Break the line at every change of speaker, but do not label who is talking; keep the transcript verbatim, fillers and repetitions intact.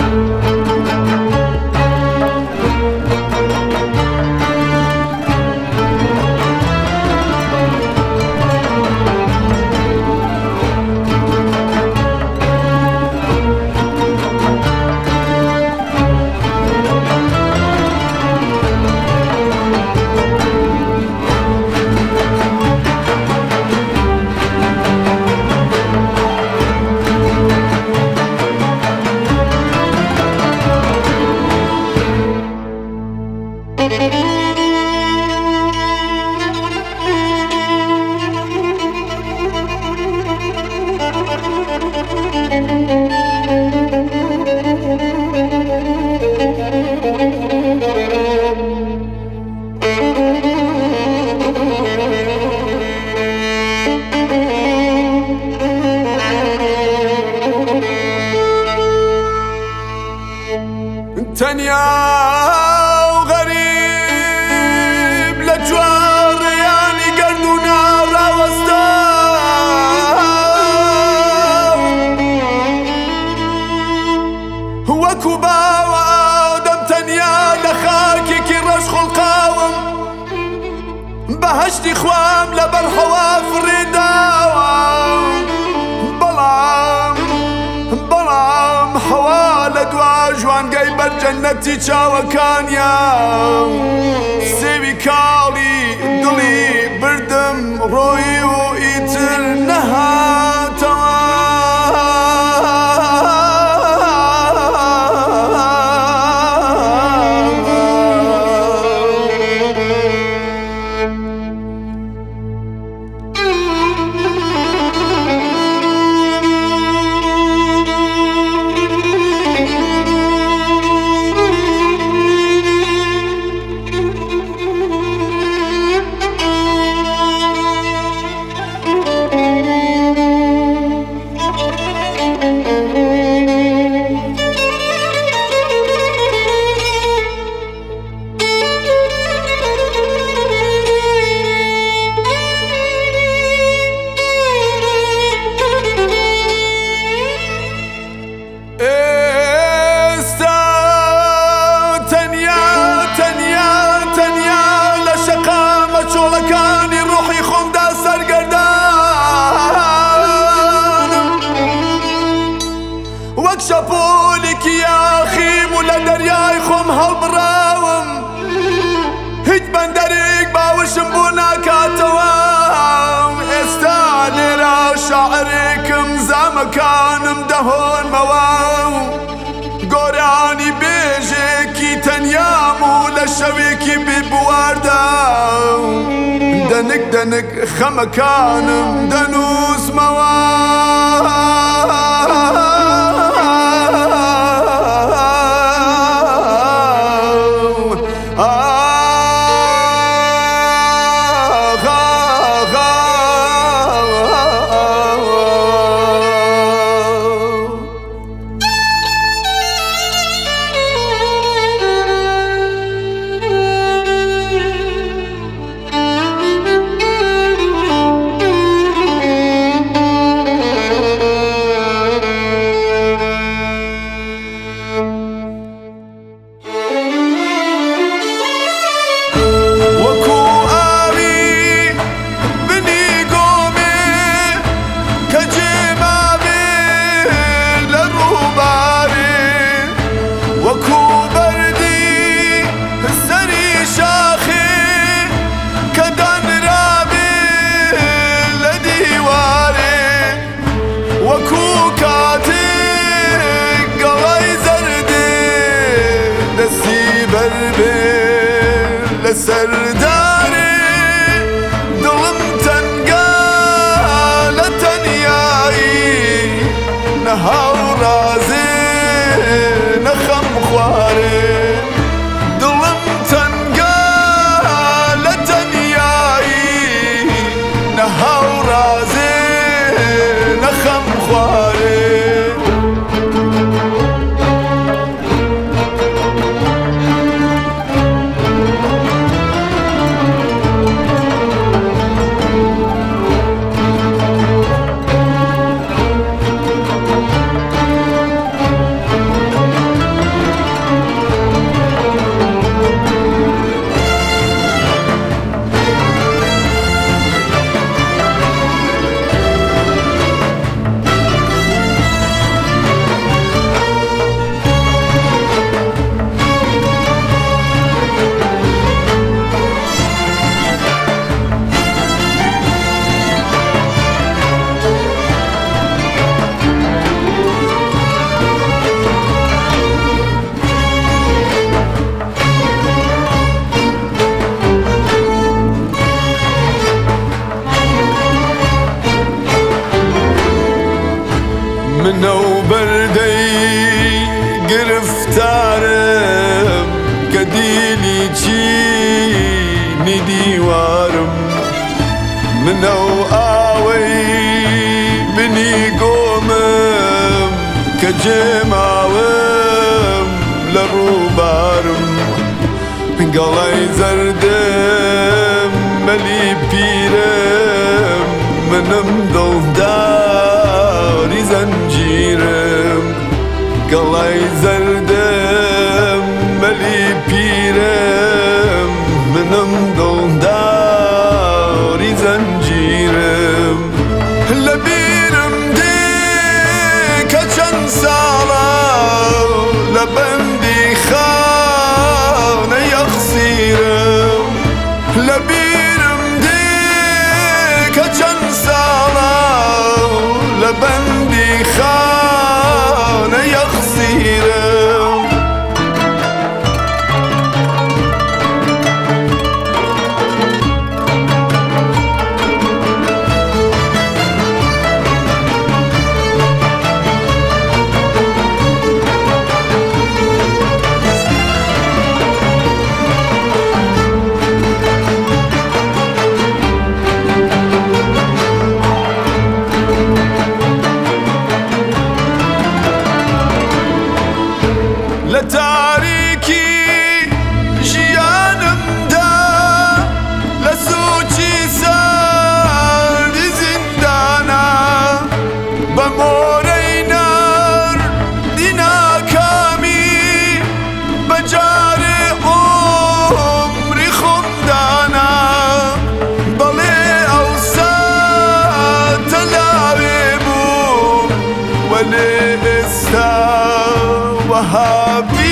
تنيا وغريب لجوار يعني قردنا راوستا هو كوباوة دم تنيا لخاكي كي رشخ القاوم بهشتي خوام لبرحوا في الرداوة بلام بلام حوالة دواجوان قيبت جنتي چاوەکانیا سێوی کاڵی دڵی بردم ڕۆیی و ئیتر نەهاتەوە شەپۆلێکی یاخیم و لە دەریای خۆم هەڵبڕاوم هیچ بەندەرێک باوشم بۆ ناکاتەوە ئێستا لێرە شاعرێکم زامەکانم دەهۆنمەوە گۆرانی بێژێکی تەنیام و لە شەوێکی بێبواردا دەنک دەنک خەمەکانم دەنووسمەوە لسرداري دڵم تەنگا لە تەنیایی نەهاو ڕازێ نەخەم خوارێ دڵم تەنگا لە تەنیایی نەهاو ڕازێ نەخەم خوارێ گرفتارم کە دیلی چینی دیوارم منە و ئاوەی بنی گۆمم کە جێماوم لە ڕووبارم گەڵای زەردم مەلی پیرم منم دڵداری زەنجیرم گەڵای زەردم مەلی پیرم منم دڵداری زەنجیرم لە بیرم دێ کە چەند ساڵە لە بەندی خانە یەخسیرم لە بیرم دێ کە چەند ساڵە لە بەندی خانە یەخسیرم لە تاریکی ژیانمدا لە سووچی سەردی زیندانە بە مۆرەی ناردی ناکامی بەجارێ عومری خۆمدانە بەڵێ ئەوسا تەلاوێ بوو وەلێ ئێستا وەهابی